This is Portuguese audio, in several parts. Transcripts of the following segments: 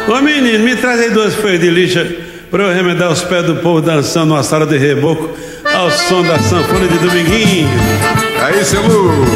Ô menino, me traz aí 2 folhas de lixa pra eu remendar os pés do povo dançando numa sala de reboco ao som da sanfona de Dominguinho. Aí, seu Lu.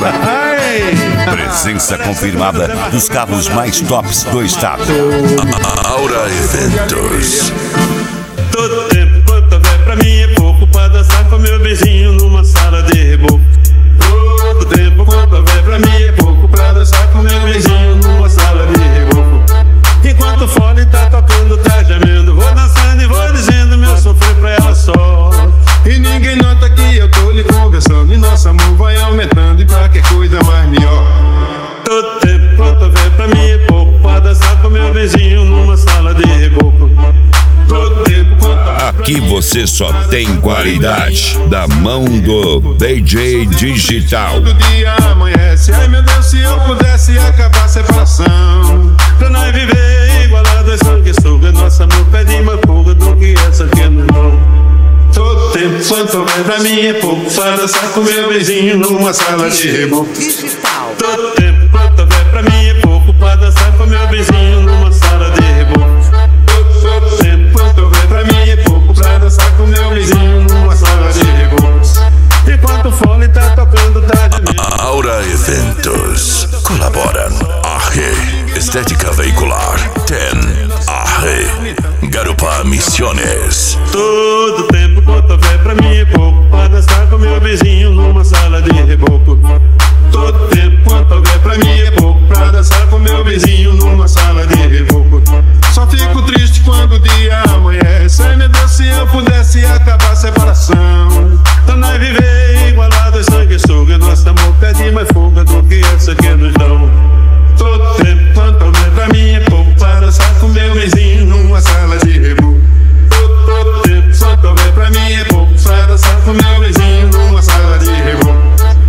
Presença confirmada dos carros mais tops do estado. Aura Eventos. Todo tempo quanto houver pra mim é pouco pra dançar com meu vizinho numa sala de reboco. Todo tempo quanto houver pra mim é pouco pra dançar com meu vizinho numa sala de reboco. Enquanto o fole tá tocando, tá gemendo, vou dançando e vou dizendo meu sofrer pra ela só. E ninguém nota que eu tô lhe conversando, e nosso amor vai aumentando, e pra que coisa mais melhor. Todo tempo quanto houver pra mim é pouco pra dançar com meu vizinho numa sala de reboco. Todo tempo quanto houver pra Aqui mim você só tem qualidade da mão do DJ Digital. Todo dia amanhece, ai meu Deus, se eu pudesse acabar a separação. pra nós viver igualado a sanguessuga. Nosso amor pede mais fuga do que essa que é no irmão. Todo tempo quanto houver pra mim é pouco pra dançar com meu vizinho numa sala de reboco. Todo tempo quanto houver pra mim é pouco pra dançar com meu vizinho numa sala de reboco. Todo tempo quanto houver pra mim é pouco pra dançar com meu vizinho numa sala de reboco. Enquanto o fole tá tocando, tá de mim. Aura Eventos. Colaboram Arre, Estética Veicular, TEN, Arre, Garupa Missiones. Todo tempo quanto houver pra mim é pouco pra dançar com meu vizinho numa sala de reboco. Todo tempo quanto houver pra mim é pouco pra dançar com meu vizinho numa sala de reboco. Só fico triste quando o dia amanhece, ai meu Deus, se eu pudesse acabar a separação. Pra nós viver igualado a sanguessuga. Nosso amor pede mais fuga do que essa que nos dão. Todo tempo quanto houver pra mim é pouco pra dançar com meu vizinho numa sala de reboco. Todo tempo quanto houver pra mim é pouco pra dançar com meu vizinho numa sala de reboco.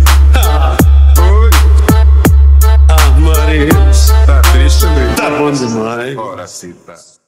Oi, Ah, Maria, tá triste mesmo. tá bom demais. Ora, cita.